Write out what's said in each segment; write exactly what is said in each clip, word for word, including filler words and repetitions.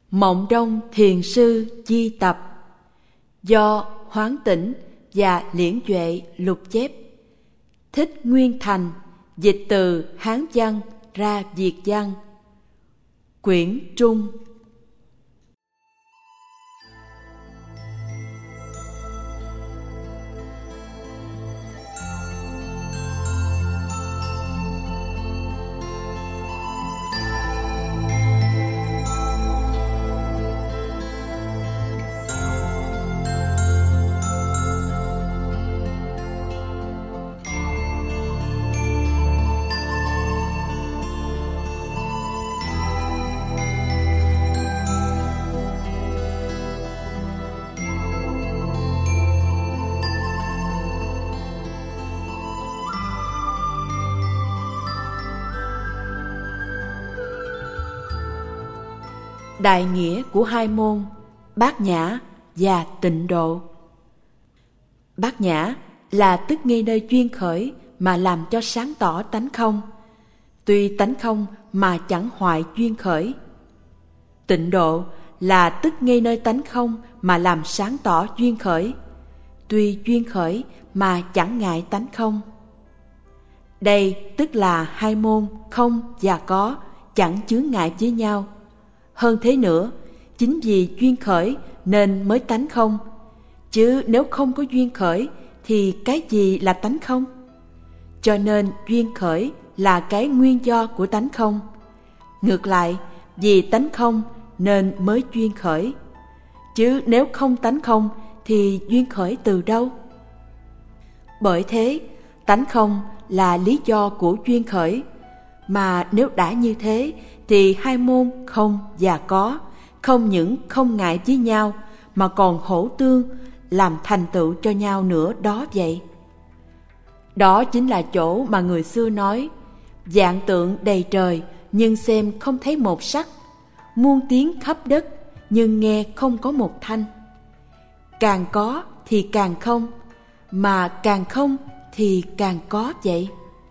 Mộng Đông Thiền Sư Chi Tập, do Hoán Tĩnh và Liễn Duệ lục chép. Thích Nguyên Thành dịch từ Hán văn ra Việt văn. Quyển Trung. Đại nghĩa của hai môn Bát Nhã và Tịnh Độ. Bát Nhã là tức ngay nơi duyên khởi mà làm cho sáng tỏ tánh không, tuy tánh không mà chẳng hoại duyên khởi. Tịnh Độ là tức ngay nơi tánh không mà làm sáng tỏ duyên khởi, tuy duyên khởi mà chẳng ngại tánh không. Đây tức là hai môn không và có chẳng chướng ngại với nhau. Hơn thế nữa, chính vì duyên khởi nên mới tánh không, chứ nếu không có duyên khởi thì cái gì là tánh không? Cho nên duyên khởi là cái nguyên do của tánh không. Ngược lại, vì tánh không nên mới duyên khởi, chứ nếu không tánh không thì duyên khởi từ đâu? Bởi thế, tánh không là lý do của duyên khởi, mà nếu đã như thế thì hai môn không và có không những không ngại với nhau mà còn hỗ tương làm thành tựu cho nhau nữa đó vậy. Đó chính là chỗ mà người xưa nói: vạn tượng đầy trời nhưng xem không thấy một sắc, muôn tiếng khắp đất nhưng nghe không có một thanh. Càng có thì càng không, mà càng không thì càng có vậy.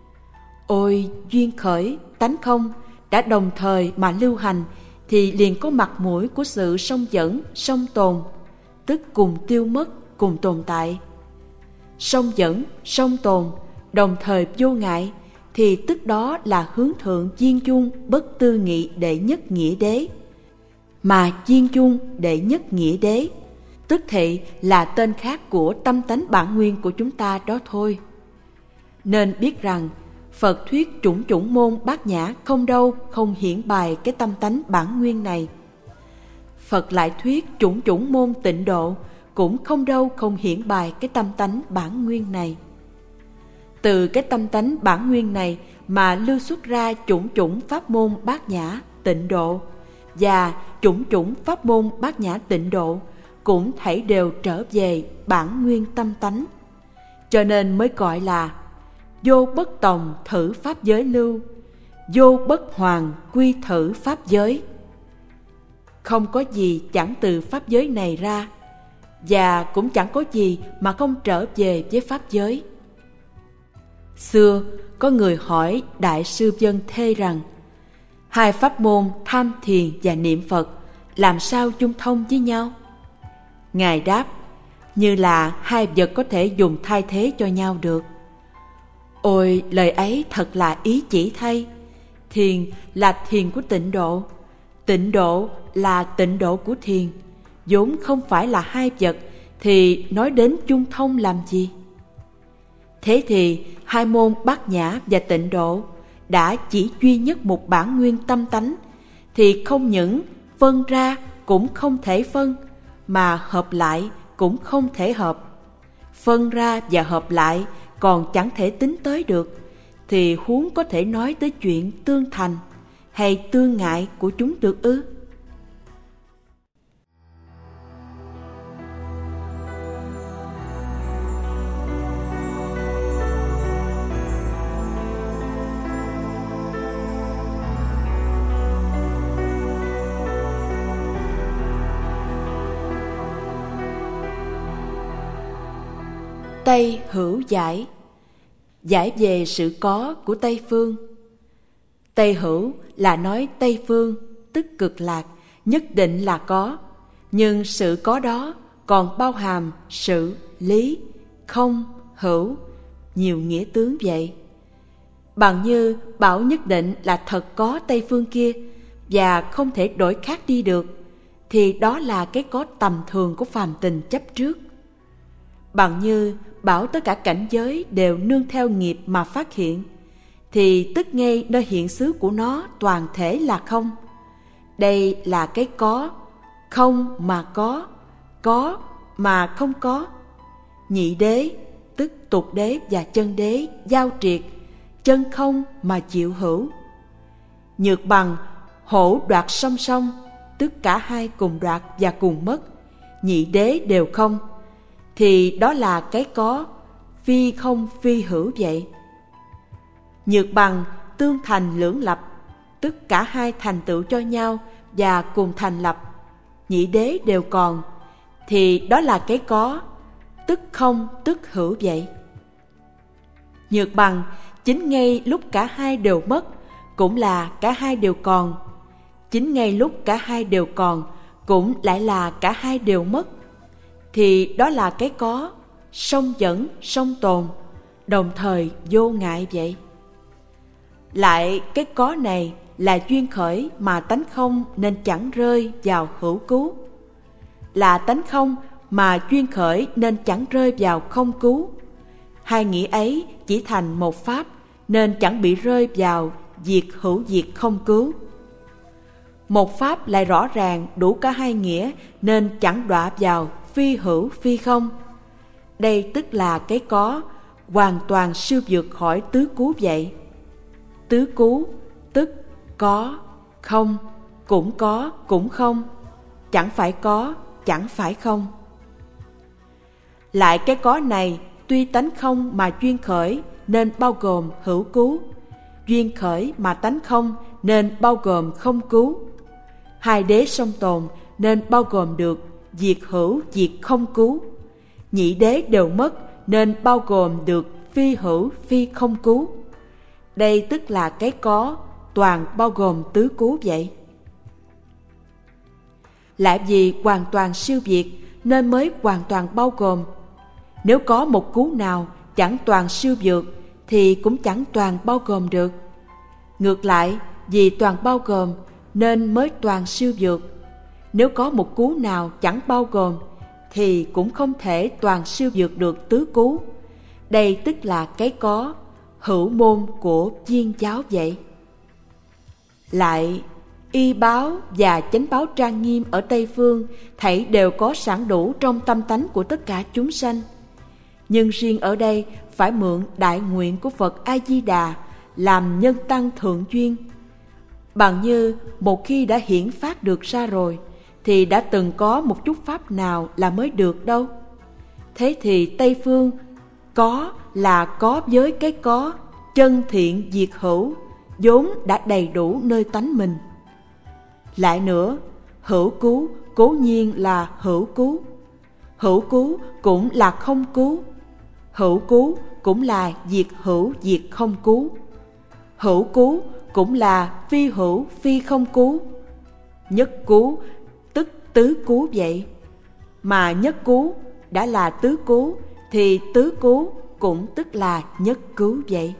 Ôi duyên khởi, tánh không đã đồng thời mà lưu hành thì liền có mặt mũi của sự song dẫn, song tồn, tức cùng tiêu mất, cùng tồn tại. Song dẫn, song tồn, đồng thời vô ngại thì tức đó là hướng thượng viên chung bất tư nghị đệ nhất nghĩa đế. Mà viên chung đệ nhất nghĩa đế tức thị là tên khác của tâm tánh bản nguyên của chúng ta đó thôi. Nên biết rằng Phật thuyết chủng chủng môn Bát Nhã không đâu không hiển bày cái tâm tánh bản nguyên này. Phật lại thuyết chủng chủng môn Tịnh Độ cũng không đâu không hiển bày cái tâm tánh bản nguyên này. Từ cái tâm tánh bản nguyên này mà lưu xuất ra chủng chủng pháp môn Bát Nhã Tịnh Độ, và chủng chủng pháp môn Bát Nhã Tịnh Độ cũng thảy đều trở về bản nguyên tâm tánh. Cho nên mới gọi là vô bất tòng thử pháp giới lưu, vô bất hoàng quy thử pháp giới. Không có gì chẳng từ pháp giới này ra, và cũng chẳng có gì mà không trở về với pháp giới. Xưa có người hỏi Đại sư Vân Thê rằng: hai pháp môn tham thiền và niệm Phật làm sao chung thông với nhau? Ngài đáp: như là hai vật có thể dùng thay thế cho nhau được. Ôi, lời ấy thật là ý chỉ thay. Thiền là thiền của tịnh độ, tịnh độ là tịnh độ của thiền, vốn không phải là hai vật, thì nói đến chung thông làm gì? Thế thì hai môn Bát Nhã và Tịnh Độ đã chỉ duy nhất một bản nguyên tâm tánh, thì không những phân ra cũng không thể phân, mà hợp lại cũng không thể hợp. Phân ra và hợp lại còn chẳng thể tính tới được, thì huống có thể nói tới chuyện tương thành hay tương ngại của chúng được ư? Tây hữu giải, giải về sự có của Tây phương. Tây hữu là nói Tây phương, tức cực lạc, nhất định là có, nhưng sự có đó còn bao hàm sự, lý, không, hữu, nhiều nghĩa tướng vậy. Bằng như bảo nhất định là thật có Tây phương kia và không thể đổi khác đi được, thì đó là cái có tầm thường của phàm tình chấp trước. Bằng như bảo tất cả cảnh giới đều nương theo nghiệp mà phát hiện, thì tức ngay nơi hiện xứ của nó toàn thể là không. Đây là cái có, không mà có, có mà không có. Nhị đế, tức tục đế và chân đế giao triệt, chân không mà chịu hữu. Nhược bằng, hổ đoạt song song, tức cả hai cùng đoạt và cùng mất, nhị đế đều không, thì đó là cái có, phi không phi hữu vậy. Nhược bằng, tương thành lưỡng lập, tức cả hai thành tựu cho nhau và cùng thành lập, nhị đế đều còn, thì đó là cái có, tức không tức hữu vậy. Nhược bằng, chính ngay lúc cả hai đều mất, cũng là cả hai đều còn. Chính ngay lúc cả hai đều còn, cũng lại là cả hai đều mất, thì đó là cái có, song dẫn song tồn, đồng thời vô ngại vậy. Lại cái có này là duyên khởi mà tánh không nên chẳng rơi vào hữu cứu, là tánh không mà duyên khởi nên chẳng rơi vào không cứu. Hai nghĩa ấy chỉ thành một pháp, nên chẳng bị rơi vào diệt hữu diệt không cứu. Một pháp lại rõ ràng đủ cả hai nghĩa, nên chẳng đọa vào phi hữu phi không. Đây tức là cái có, hoàn toàn siêu vượt khỏi tứ cứu vậy. Tứ cứu tức có, không, cũng có, cũng không, chẳng phải có, chẳng phải không. Lại cái có này tuy tánh không mà duyên khởi nên bao gồm hữu cứu, duyên khởi mà tánh không nên bao gồm không cứu. Hai đế song tồn nên bao gồm được diệt hữu diệt không cứu. Nhị đế đều mất nên bao gồm được phi hữu phi không cứu. Đây tức là cái có, toàn bao gồm tứ cứu vậy. Lại vì hoàn toàn siêu việt nên mới hoàn toàn bao gồm. Nếu có một cứu nào chẳng toàn siêu vượt thì cũng chẳng toàn bao gồm được. Ngược lại, vì toàn bao gồm nên mới toàn siêu vượt. Nếu có một cứu nào chẳng bao gồm thì cũng không thể toàn siêu vượt được tứ cứu. Đây tức là cái có, hữu môn của viên giáo vậy. Lại, y báo và chánh báo trang nghiêm ở Tây Phương thảy đều có sẵn đủ trong tâm tánh của tất cả chúng sanh. Nhưng riêng ở đây phải mượn đại nguyện của Phật A-di-đà làm nhân tăng thượng duyên. Bằng như một khi đã hiển phát được ra rồi thì đã từng có một chút pháp nào là mới được đâu. Thế thì Tây Phương có là có với cái có, chân thiện diệt hữu, vốn đã đầy đủ nơi tánh mình. Lại nữa, hữu cứu cố nhiên là hữu cứu, hữu cứu cũng là không cứu, hữu cứu cũng là diệt hữu diệt không cứu, hữu cứu cũng là phi hữu phi không cứu. Nhất cứu tức tứ cứu vậy, mà nhất cứu đã là tứ cứu thì tứ cứu cũng tức là nhất cứu vậy.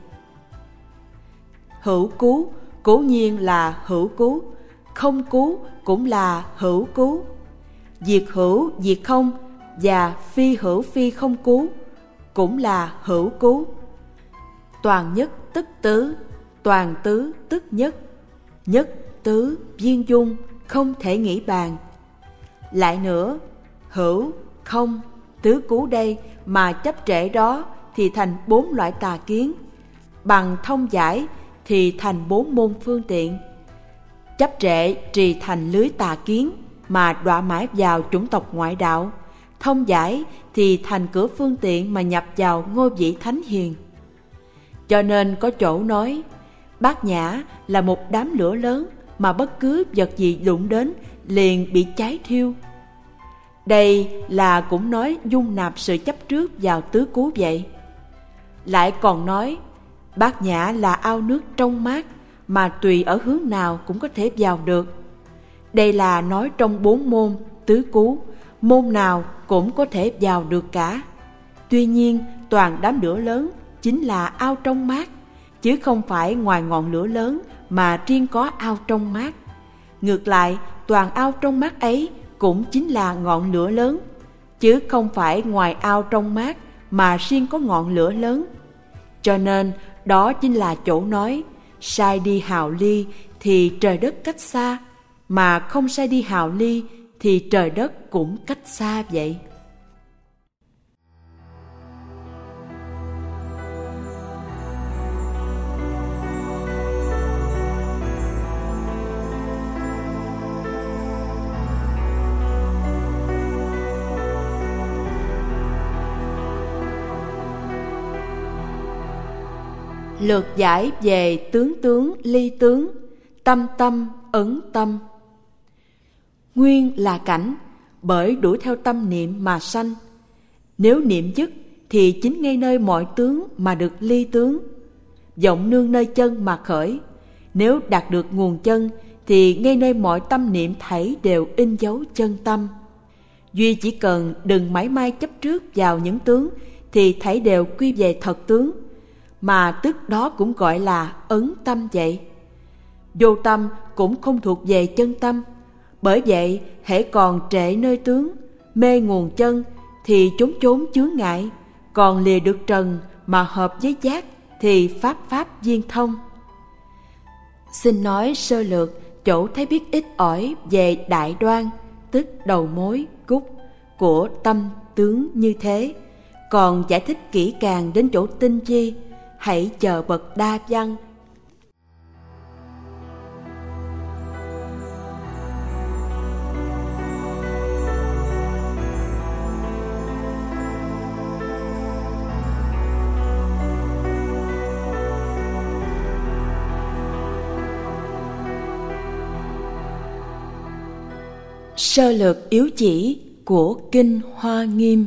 Hữu cứu cố nhiên là hữu cứu, không cứu cũng là hữu cứu, diệt hữu diệt không và phi hữu phi không cứu cũng là hữu cứu. Toàn nhất tức tứ, toàn tứ tức nhất, nhất tứ viên dung không thể nghĩ bàn. Lại nữa, hữu, không, tứ cứu đây mà chấp trễ đó thì thành bốn loại tà kiến, bằng thông giải thì thành bốn môn phương tiện. Chấp trễ trì thành lưới tà kiến mà đọa mãi vào chủng tộc ngoại đạo, thông giải thì thành cửa phương tiện mà nhập vào ngôi vị thánh hiền. Cho nên có chỗ nói, Bát Nhã là một đám lửa lớn mà bất cứ vật gì đụng đến liền bị cháy thiêu. Đây là cũng nói dung nạp sự chấp trước vào tứ cứu vậy. Lại còn nói, Bát Nhã là ao nước trong mát mà tùy ở hướng nào cũng có thể vào được. Đây là nói trong bốn môn tứ cú, môn nào cũng có thể vào được cả. Tuy nhiên, toàn đám lửa lớn chính là ao trong mát, chứ không phải ngoài ngọn lửa lớn mà riêng có ao trong mát. Ngược lại, toàn ao trong mát ấy cũng chính là ngọn lửa lớn, chứ không phải ngoài ao trong mát mà riêng có ngọn lửa lớn. Cho nên, đó chính là chỗ nói, sai đi hào ly thì trời đất cách xa, mà không sai đi hào ly thì trời đất cũng cách xa vậy. Lược giải về tướng tướng ly tướng, tâm tâm ấn tâm. Nguyên là cảnh, bởi đuổi theo tâm niệm mà sanh. Nếu niệm dứt thì chính ngay nơi mọi tướng mà được ly tướng. Vọng nương nơi chân mà khởi. Nếu đạt được nguồn chân thì ngay nơi mọi tâm niệm thảy đều in dấu chân tâm. Duy chỉ cần đừng mảy may chấp trước vào những tướng thì thảy đều quy về thật tướng, mà tức đó cũng gọi là ấn tâm vậy. Vô tâm cũng không thuộc về chân tâm, bởi vậy hễ còn trệ nơi tướng, mê nguồn chân thì chốn chốn chướng ngại, còn lìa được trần mà hợp với giác thì pháp pháp viên thông. Xin nói sơ lược chỗ thấy biết ít ỏi về đại đoan, tức đầu mối gút của tâm tướng như thế. Còn giải thích kỹ càng đến chỗ tinh vi, hãy chờ bậc đa văn. Sơ lược yếu chỉ của Kinh Hoa Nghiêm.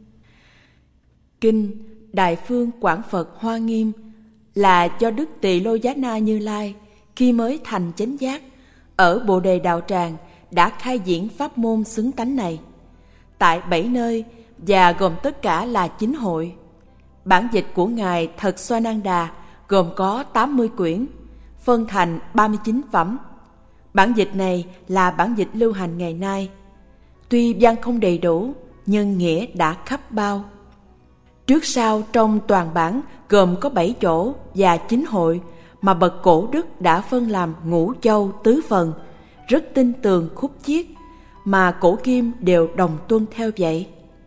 Kinh Đại Phương Quảng Phật Hoa Nghiêm là do Đức Tỳ Lô Giá Na Như Lai khi mới thành chánh giác ở Bồ Đề Đạo Tràng đã khai diễn pháp môn xứng tánh này tại bảy nơi và gồm tất cả là chín hội. Bản dịch của Ngài Thật Xoananda gồm có tám mươi quyển, phân thành ba mươi chín phẩm. Bản dịch này là bản dịch lưu hành ngày nay. Tuy văn không đầy đủ, nhưng nghĩa đã khắp bao. Trước sau trong toàn bản gồm có bảy chỗ và chín hội mà bậc cổ đức đã phân làm ngũ châu tứ phần, rất tinh tường khúc chiết, mà cổ kim đều đồng tuân theo vậy.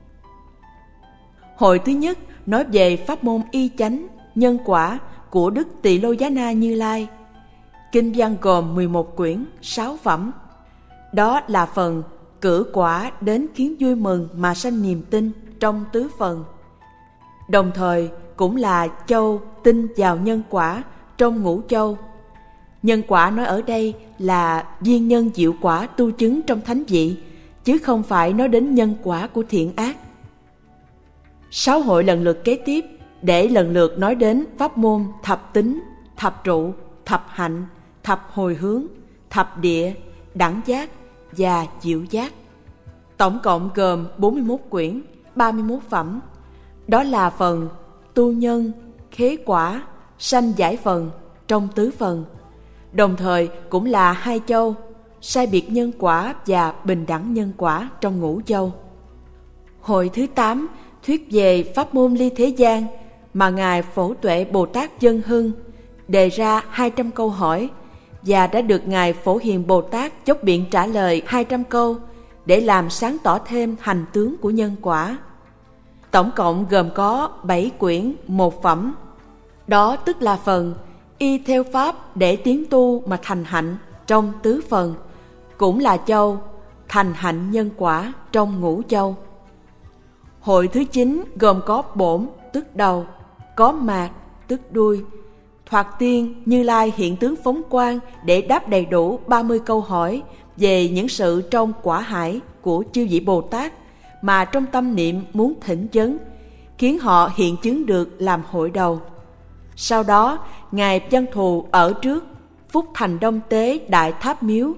Hội thứ nhất nói về pháp môn y chánh, nhân quả của Đức Tỳ Lô Giá Na Như Lai. Kinh văn gồm mười một quyển, sáu phẩm. Đó là phần cử quả đến khiến vui mừng mà sanh niềm tin trong tứ phần. Đồng thời cũng là châu tin vào nhân quả trong ngũ châu. Nhân quả nói ở đây là duyên nhân diệu quả tu chứng trong thánh vị, chứ không phải nói đến nhân quả của thiện ác. Sáu hội lần lượt kế tiếp để lần lượt nói đến pháp môn thập tính, thập trụ, thập hạnh, thập hồi hướng, thập địa, đẳng giác và diệu giác. Tổng cộng gồm bốn mươi mốt quyển, ba mươi mốt phẩm. Đó là phần tu nhân, khế quả, sanh giải phần trong tứ phần. Đồng thời cũng là hai châu, sai biệt nhân quả và bình đẳng nhân quả trong ngũ châu. Hội thứ tám thuyết về pháp môn ly thế gian mà Ngài Phổ Tuệ Bồ Tát Dân Hưng đề ra hai trăm câu hỏi và đã được Ngài Phổ Hiền Bồ Tát chốc biện trả lời hai trăm câu để làm sáng tỏ thêm hành tướng của nhân quả. Tổng cộng gồm có bảy quyển, một phẩm. Đó tức là phần y theo pháp để tiến tu mà thành hạnh trong tứ phần, cũng là châu thành hạnh nhân quả trong ngũ châu. Hội thứ chín gồm có bổn tức đầu, có mạc tức đuôi. Thoạt tiên Như Lai hiện tướng phóng quang để đáp đầy đủ ba mươi câu hỏi về những sự trong quả hải của chư vị Bồ Tát mà trong tâm niệm muốn thỉnh vấn, khiến họ hiện chứng được làm hội đầu. Sau đó, Ngài Văn Thù ở trước, phúc thành Đông Tế Đại Tháp Miếu,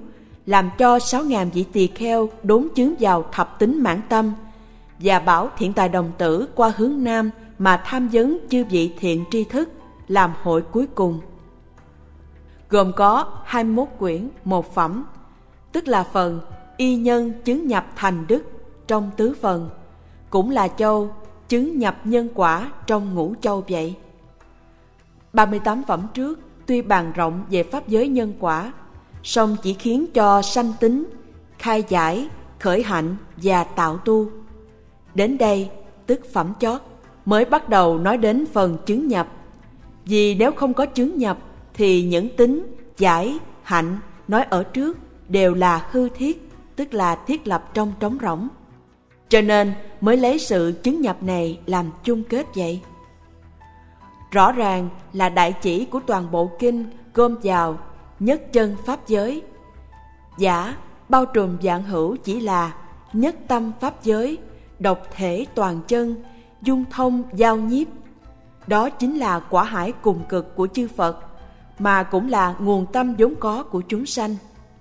làm cho sáu ngàn vị tỳ kheo đốn chướng vào thập tính mãn tâm, và bảo Thiện Tài Đồng Tử qua hướng nam mà tham vấn chư vị thiện tri thức làm hội cuối cùng. Gồm có hai mươi mốt quyển một phẩm, tức là phần y nhân chứng nhập thành đức trong tứ phần, cũng là châu chứng nhập nhân quả trong ngũ châu vậy. ba mươi tám phẩm trước tuy bàn rộng về pháp giới nhân quả, song chỉ khiến cho sanh tính, khai giải, khởi hạnh và tạo tu. Đến đây, tức phẩm chót, mới bắt đầu nói đến phần chứng nhập. Vì nếu không có chứng nhập thì những tính, giải, hạnh nói ở trước đều là hư thiết, tức là thiết lập trong trống rỗng. Cho nên mới lấy sự chứng nhập này làm chung kết vậy. Rõ ràng là đại chỉ của toàn bộ kinh gom vào nhất chân pháp giới. Giả bao trùm vạn hữu chỉ là nhất tâm pháp giới, độc thể toàn chân, dung thông giao nhiếp. Đó chính là quả hải cùng cực của chư Phật, mà cũng là nguồn tâm vốn có của chúng sanh.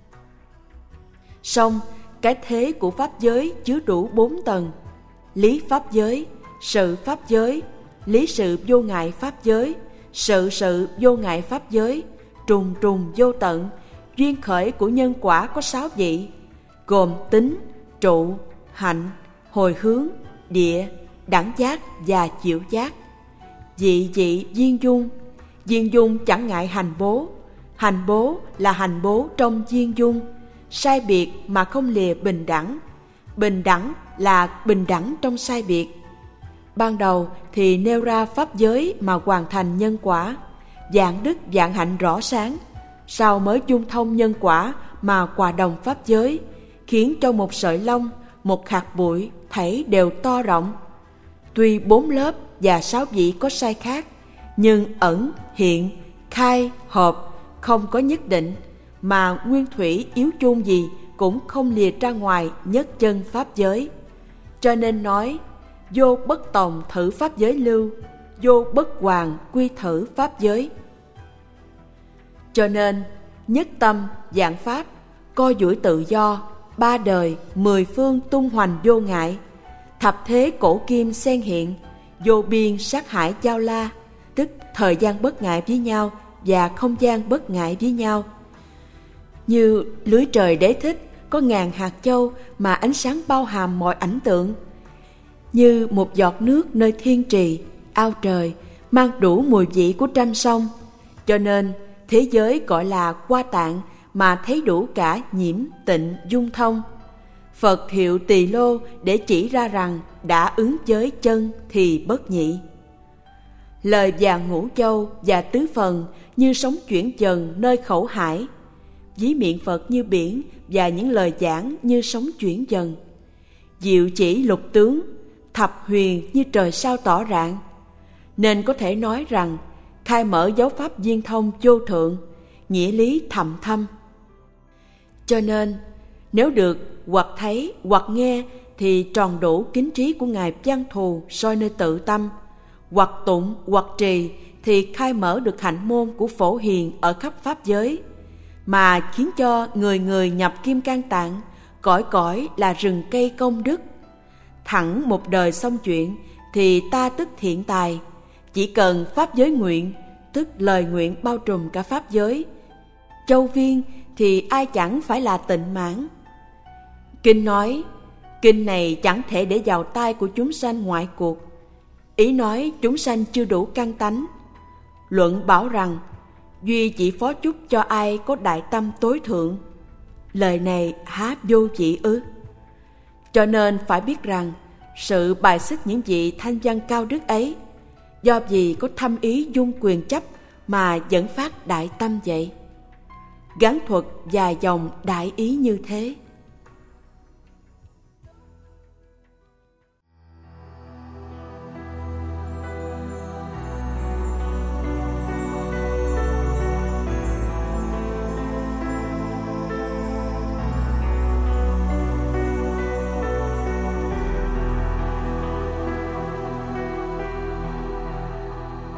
Song cái thế của pháp giới chứa đủ bốn tầng: lý pháp giới, sự pháp giới, lý sự vô ngại pháp giới, sự sự vô ngại pháp giới, trùng trùng vô tận. Duyên khởi của nhân quả có sáu vị, gồm tính, trụ, hạnh, hồi hướng, địa, đẳng giác và chịu giác. Dị dị duyên dung, duyên dung chẳng ngại hành bố, hành bố là hành bố trong duyên dung. Sai biệt mà không lìa bình đẳng, bình đẳng là bình đẳng trong sai biệt. Ban đầu thì nêu ra pháp giới mà hoàn thành nhân quả, vạn đức vạn hạnh rõ sáng. Sau mới dung thông nhân quả mà hòa đồng pháp giới, khiến cho một sợi lông, một hạt bụi thảy đều to rộng. Tuy bốn lớp và sáu vị có sai khác, nhưng ẩn, hiện, khai, hợp không có nhất định, mà nguyên thủy yếu chôn gì cũng không lìa ra ngoài nhất chân pháp giới. Cho nên nói vô bất tòng thử pháp giới lưu, vô bất hoàng quy thử pháp giới. Cho nên nhất tâm vạn pháp, co duỗi tự do, ba đời mười phương tung hoành vô ngại, thập thế cổ kim xen hiện, vô biên sát hải giao la, tức thời gian bất ngại với nhau và không gian bất ngại với nhau. Như lưới trời đế thích có ngàn hạt châu mà ánh sáng bao hàm mọi ảnh tượng. Như một giọt nước nơi thiên trì, ao trời, mang đủ mùi vị của trăm sông. Cho nên thế giới gọi là Hoa Tạng, mà thấy đủ cả nhiễm, tịnh, dung thông. Phật hiệu Tỳ Lô để chỉ ra rằng đã ứng giới chân thì bất nhị. Lời vàng ngũ châu và tứ phần như sóng chuyển dần nơi khẩu hải. Ví miệng Phật như biển và những lời giảng như sóng chuyển dần. Diệu chỉ lục tướng, thập huyền như trời sao tỏ rạng. Nên có thể nói rằng khai mở giáo pháp viên thông vô thượng, nghĩa lý thầm thâm. Cho nên nếu được hoặc thấy hoặc nghe thì tròn đủ kính trí của Ngài Văn Thù soi nơi tự tâm, hoặc tụng hoặc trì thì khai mở được hạnh môn của Phổ Hiền ở khắp pháp giới, mà khiến cho người người nhập kim can tạng, cõi cõi là rừng cây công đức. Thẳng một đời xong chuyện thì ta tức thiện tài, chỉ cần pháp giới nguyện, tức lời nguyện bao trùm cả pháp giới. Châu viên thì ai chẳng phải là tịnh mãn. Kinh nói, kinh này chẳng thể để vào tai của chúng sanh ngoại cuộc. Ý nói chúng sanh chưa đủ căn tánh. Luận bảo rằng, duy chỉ phó chúc cho ai có đại tâm tối thượng. Lời này há vô vị ư? Cho nên phải biết rằng, sự bài xích những vị thanh văn cao đức ấy, do vì có thâm ý dung quyền chấp mà dẫn phát đại tâm vậy. Gắn thuật vài dòng đại ý như thế.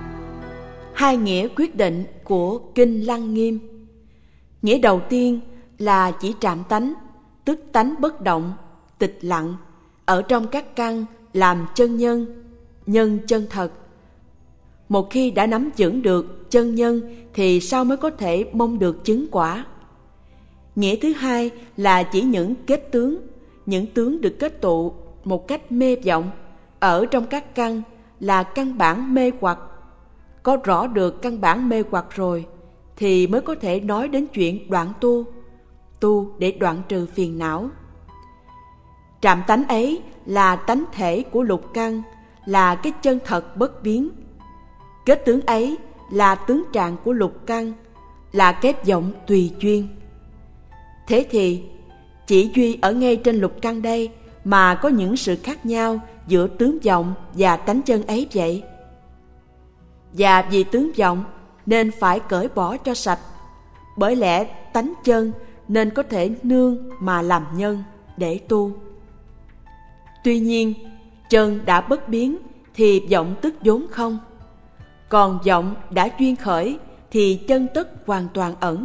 Hai nghĩa quyết định của Kinh Lăng Nghiêm. Nghĩa đầu tiên là chỉ trạm tánh, tức tánh bất động, tịch lặng, ở trong các căn làm chân nhân, nhân chân thật. Một khi đã nắm vững được chân nhân thì sao mới có thể mong được chứng quả? Nghĩa thứ hai là chỉ những kết tướng, những tướng được kết tụ một cách mê vọng ở trong các căn là căn bản mê hoặc. Có rõ được căn bản mê hoặc rồi thì mới có thể nói đến chuyện đoạn tu, tu để đoạn trừ phiền não. Trạm tánh ấy là tánh thể của lục căn, là cái chân thật bất biến. Kết tướng ấy là tướng trạng của lục căn, là kép vọng tùy duyên. Thế thì chỉ duy ở ngay trên lục căn đây mà có những sự khác nhau giữa tướng vọng và tánh chân ấy vậy. Và vì tướng vọng nên phải cởi bỏ cho sạch, bởi lẽ tánh chân nên có thể nương mà làm nhân để tu. Tuy nhiên, chân đã bất biến thì vọng tức vốn không. Còn vọng đã duyên khởi thì chân tức hoàn toàn ẩn.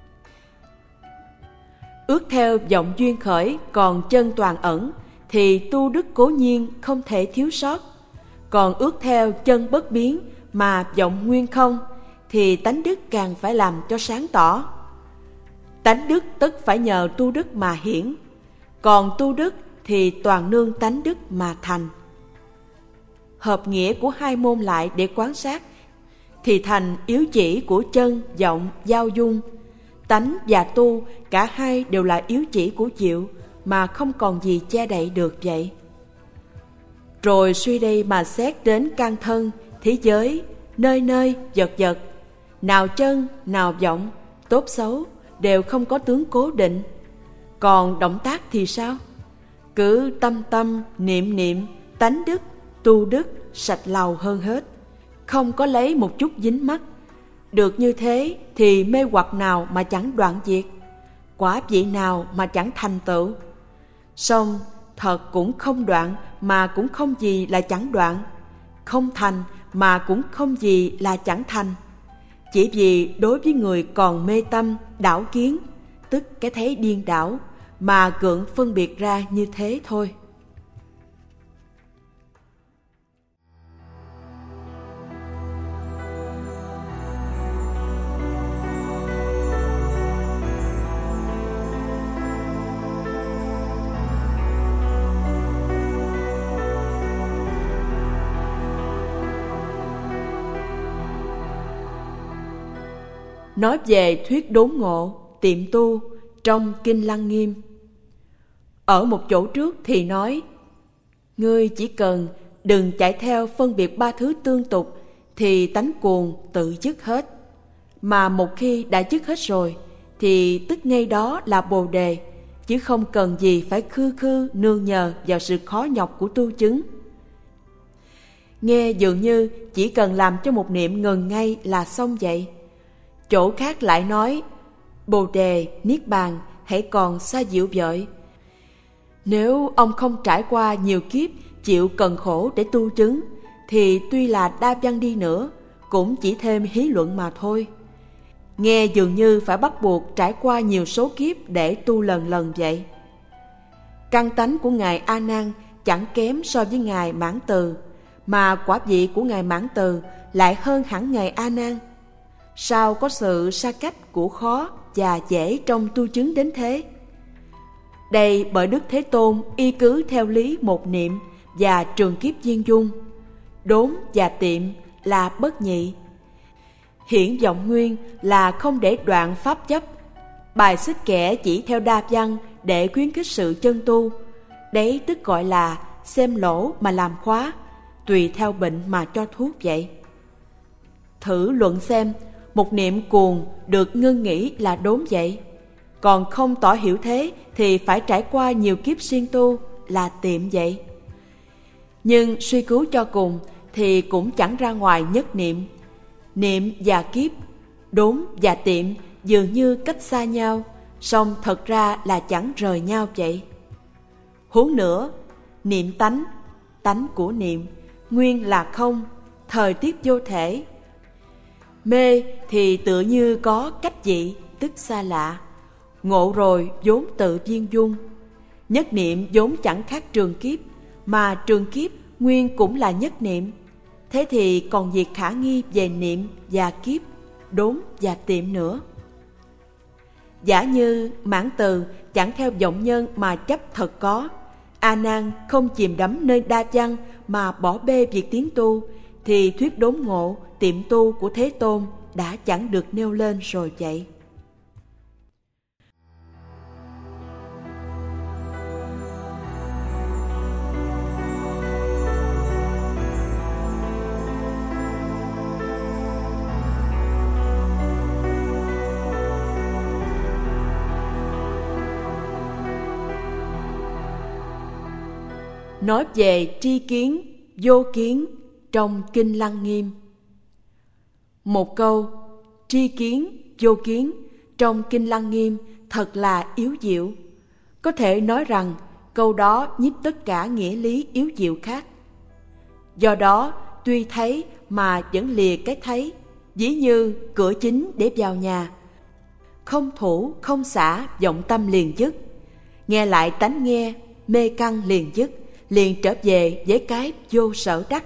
Ước theo vọng duyên khởi còn chân toàn ẩn thì tu đức cố nhiên không thể thiếu sót. Còn ước theo chân bất biến mà vọng nguyên không thì tánh đức càng phải làm cho sáng tỏ. Tánh đức tất phải nhờ tu đức mà hiển, còn tu đức thì toàn nương tánh đức mà thành. Hợp nghĩa của hai môn lại để quan sát thì thành yếu chỉ của chân, vọng, giao dung. Tánh và tu cả hai đều là yếu chỉ của diệu mà không còn gì che đậy được vậy. Rồi suy đi mà xét đến căn thân, thế giới, nơi nơi, vật vật, nào chân, nào vọng, tốt xấu đều không có tướng cố định. Còn động tác thì sao? Cứ tâm tâm, niệm niệm, tánh đức, tu đức, sạch lầu hơn hết, không có lấy một chút dính mắc. Được như thế thì mê hoặc nào mà chẳng đoạn diệt, quả vị nào mà chẳng thành tựu. Song thật cũng không đoạn mà cũng không gì là chẳng đoạn, không thành mà cũng không gì là chẳng thành. Chỉ vì đối với người còn mê tâm, đảo kiến, tức cái thấy điên đảo, mà gượng phân biệt ra như thế thôi. Nói về thuyết đốn ngộ, tiệm tu trong Kinh Lăng Nghiêm. Ở một chỗ trước thì nói: ngươi chỉ cần đừng chạy theo phân biệt ba thứ tương tục thì tánh cuồng tự dứt hết. Mà một khi đã dứt hết rồi thì tức ngay đó là Bồ Đề, chứ không cần gì phải khư khư nương nhờ vào sự khó nhọc của tu chứng. Nghe dường như chỉ cần làm cho một niệm ngừng ngay là xong vậy. Chỗ khác lại nói: Bồ Đề, Niết Bàn hãy còn xa dịu vợi. Nếu ông không trải qua nhiều kiếp chịu cần khổ để tu chứng thì tuy là đa văn đi nữa cũng chỉ thêm hí luận mà thôi. Nghe dường như phải bắt buộc trải qua nhiều số kiếp để tu lần lần vậy. Căn tánh của Ngài A Nan chẳng kém so với Ngài Mãn Từ, mà quả vị của Ngài Mãn Từ lại hơn hẳn Ngài A Nan. Sao có sự xa cách của khó và dễ trong tu chứng đến thế? Đây bởi Đức Thế Tôn y cứ theo lý một niệm và trường kiếp viên dung, đốn và tiệm là bất nhị, hiển vọng nguyên là không để đoạn pháp chấp, bài xích kẻ chỉ theo đa văn để khuyến khích sự chân tu. Đấy tức gọi là xem lỗ mà làm khóa, tùy theo bệnh mà cho thuốc vậy. Thử luận xem, một niệm cuồng được ngưng nghĩ là đốn vậy, còn không tỏ hiểu thế thì phải trải qua nhiều kiếp siêng tu là tiệm vậy. Nhưng suy cứu cho cùng thì cũng chẳng ra ngoài nhất niệm. Niệm và kiếp, đốn và tiệm dường như cách xa nhau, song thật ra là chẳng rời nhau vậy. Huống nữa, niệm tánh, tánh của niệm, nguyên là không, thời tiết vô thể. Mê thì tựa như có cách dị, tức xa lạ. ngộ rồi vốn tự viên dung. Nhất niệm vốn chẳng khác trường kiếp, mà trường kiếp nguyên cũng là nhất niệm. Thế thì còn việc khả nghi về niệm và kiếp, đốn và tiệm nữa. Giả như mãn từ chẳng theo vọng nhân mà chấp thật có, A Nan không chìm đắm nơi đa văn mà bỏ bê việc tiến tu, thì thuyết đốn ngộ, tiệm tu của Thế Tôn đã chẳng được nêu lên rồi vậy. Nói về tri kiến, vô kiến trong Kinh Lăng Nghiêm. Một câu tri kiến, vô kiến trong Kinh Lăng Nghiêm thật là yếu diệu. Có thể nói rằng câu đó nhiếp tất cả nghĩa lý yếu diệu khác. Do đó, tuy thấy mà vẫn lìa cái thấy, ví như cửa chính để vào nhà. Không thủ, không xả, vọng tâm liền dứt. Nghe lại tánh nghe, mê căn liền dứt, liền trở về với cái vô sở đắc.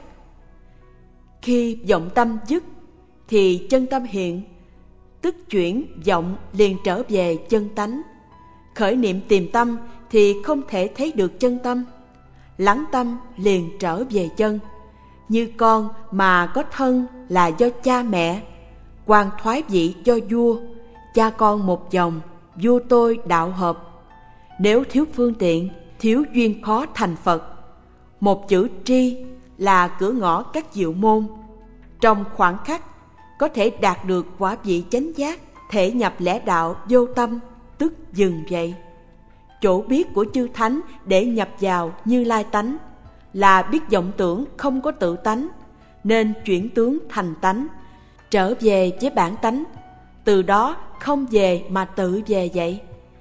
Khi vọng tâm dứt thì chân tâm hiện, tức chuyển vọng liền trở về chân tánh. Khởi niệm tìm tâm thì không thể thấy được chân tâm, lắng tâm liền trở về chân. Như con mà có thân là do cha mẹ, quan thoái vị do vua, cha con một dòng, vua tôi đạo hợp. Nếu thiếu phương tiện, thiếu duyên khó thành Phật. Một chữ tri là cửa ngõ các diệu môn. Trong khoảng khắc có thể đạt được quả vị chánh giác, thể nhập lẽ đạo vô tâm, tức dừng vậy. Chỗ biết của chư thánh để nhập vào Như Lai tánh là biết vọng tưởng không có tự tánh, nên chuyển tướng thành tánh, trở về với bản tánh. Từ đó không về mà tự về vậy.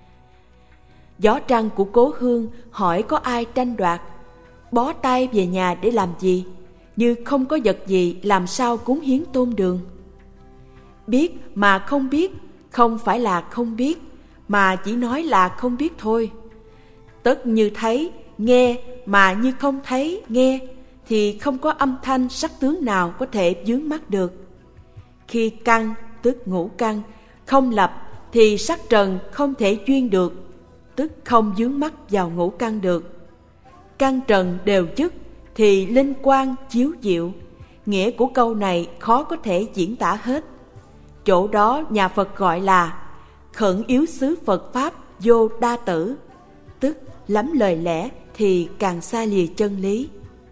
Gió trăng của Cố Hương hỏi có ai tranh đoạt, bó tay về nhà để làm gì, như không có vật gì làm sao cúng hiến tôn đường. Biết mà không biết không phải là không biết, mà chỉ nói là không biết thôi. Tất như thấy, nghe mà như không thấy, nghe thì không có âm thanh sắc tướng nào có thể vướng mắc được. Khi căn tức ngũ căn không lập thì sắc trần không thể duyên được, tức không vướng mắc vào ngũ căn được. Căn trần đều dứt thì linh quang chiếu diệu. Nghĩa của câu này khó có thể diễn tả hết. Chỗ đó nhà Phật gọi là khẩn yếu xứ Phật Pháp vô đa tử, tức lắm lời lẽ thì càng xa lìa chân lý.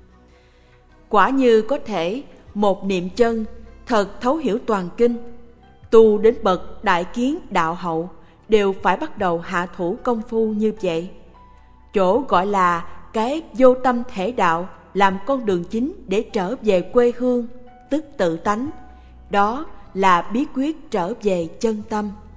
Quả như có thể một niệm chân thật thấu hiểu toàn kinh, tu đến bậc đại kiến đạo hậu đều phải bắt đầu hạ thủ công phu như vậy. Chỗ gọi là cái vô tâm thể đạo làm con đường chính để trở về quê hương, tức tự tánh. Đó là bí quyết trở về chân tâm.